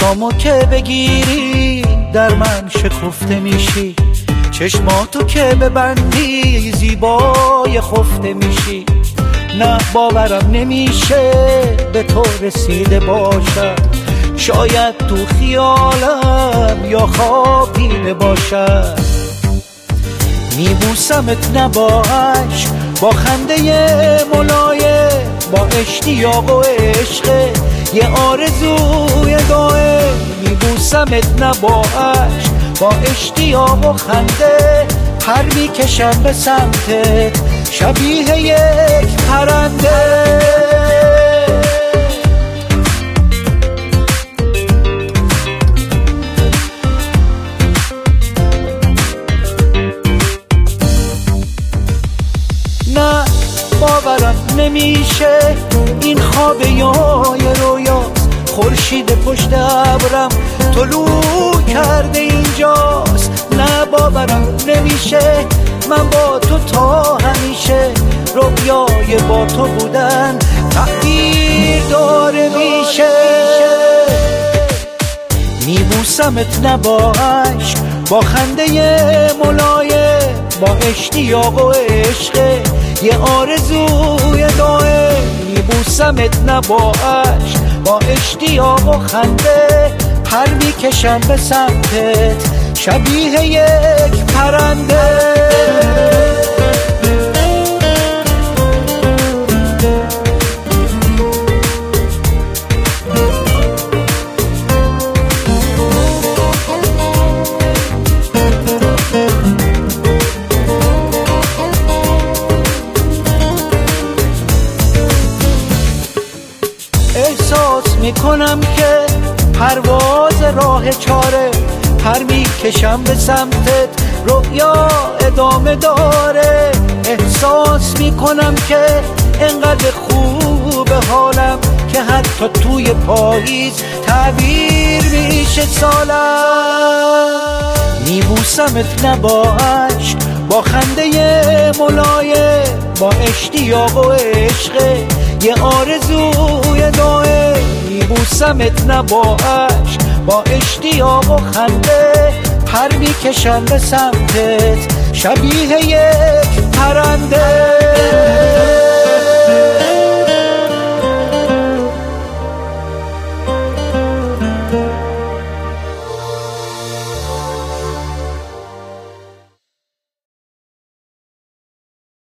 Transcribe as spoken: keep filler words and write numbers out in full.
دستامو که بگیری در من شکفته میشی، چشماتو که ببندی زیبای خفته میشی. نه باورم نمیشه به تو رسیده باشم، شاید تو خیالم یا خوابیده باشم. میبوسمت نه با عشق، با خنده ملایم، با اشتیاق و عشق یه آرزوی دائم. میبوسمت نه با عشق، با اشتیاق و خنده، پر میکشم به سمتت شبیه یک پرنده. نه باورم نمیشه این خواب یا یه رویاست، خورشید پشت ابرم طلوع کرده اینجاست. نه باورم نمیشه من با تو تا همیشه، رویای با تو بودن تغییر داره میشه. میبوسمت نه با عشق، با خنده ملایم، با اشتیاق و عشق یه آرزوی دائم. میبوسمت نه با عشق، با اشتیاق و خنده، پر میکشم به سمتت شبیه یک پرنده. احساس میکنم که پرواز راه چاره، پر میکشم به سمتت رؤیا ادامه داره. احساس میکنم که انقدر خوب حالم که حتی توی پاییز تعبیر میشه سالم. میبوسمت نه با عشق، با خنده ملایم، با اشتیاق و عشق یه آرزوی دائم. میبوسمت نه با عشق، با اشتیاق و خنده، پر میکشم به سمتت شبیه یک پرنده.